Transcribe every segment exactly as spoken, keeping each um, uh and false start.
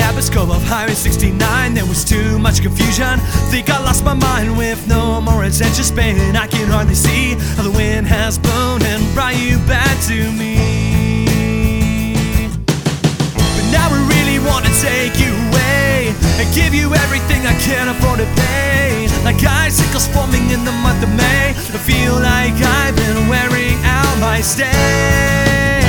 Abbasco of Highway sixty-nine. There was too much confusion, think I lost my mind. With no more attention span, I can hardly see how the wind has blown and brought you back to me. But now I really want to take you away and give you everything I can't afford to pay. Like icicles forming in the month of May, I feel like I've been wearing out my stay.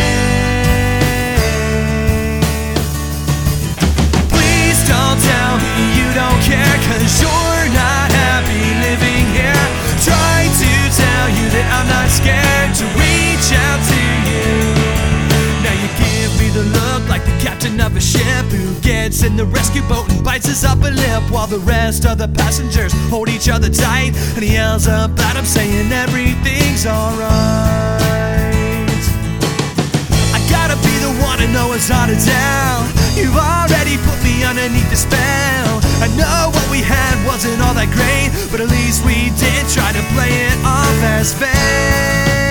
Please don't tell me you don't care, cause you're not happy living here. Try to tell you that I'm not scared to reach out to you. Now you give me the look like the captain of a ship who gets in the rescue boat and bites his upper lip, while the rest of the passengers hold each other tight, and he yells about him saying everything's alright. I gotta be the one to know it's hard to tell. You've already put me underneath the spell. I know what we had wasn't all that great, but at least we did try to play it off as fake.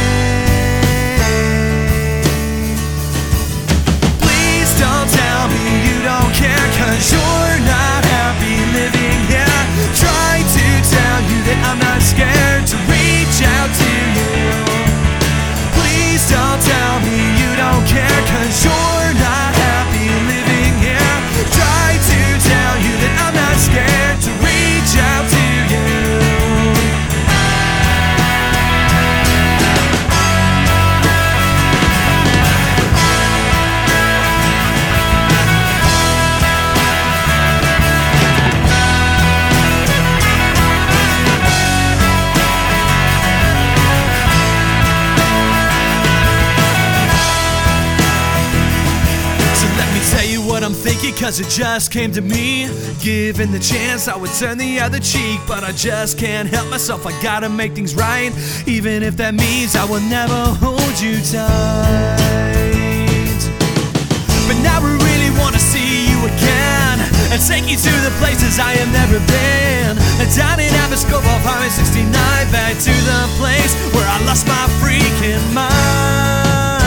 Don't tell me you don't care, cause you're not happy living here. Try to tell you that I'm not scared to reach out to you. Please don't tell me you don't care, cause you're not happy living here. Try to tell you that I'm not scared to reach out to you. What I'm thinking, cause it just came to me. Given the chance, I would turn the other cheek, but I just can't help myself. I gotta make things right, even if that means I will never hold you tight. But now I really wanna see you again and take you to the places I have never been. Down in Abbasco off Highway sixty-nine, back to the place where I lost my freaking mind.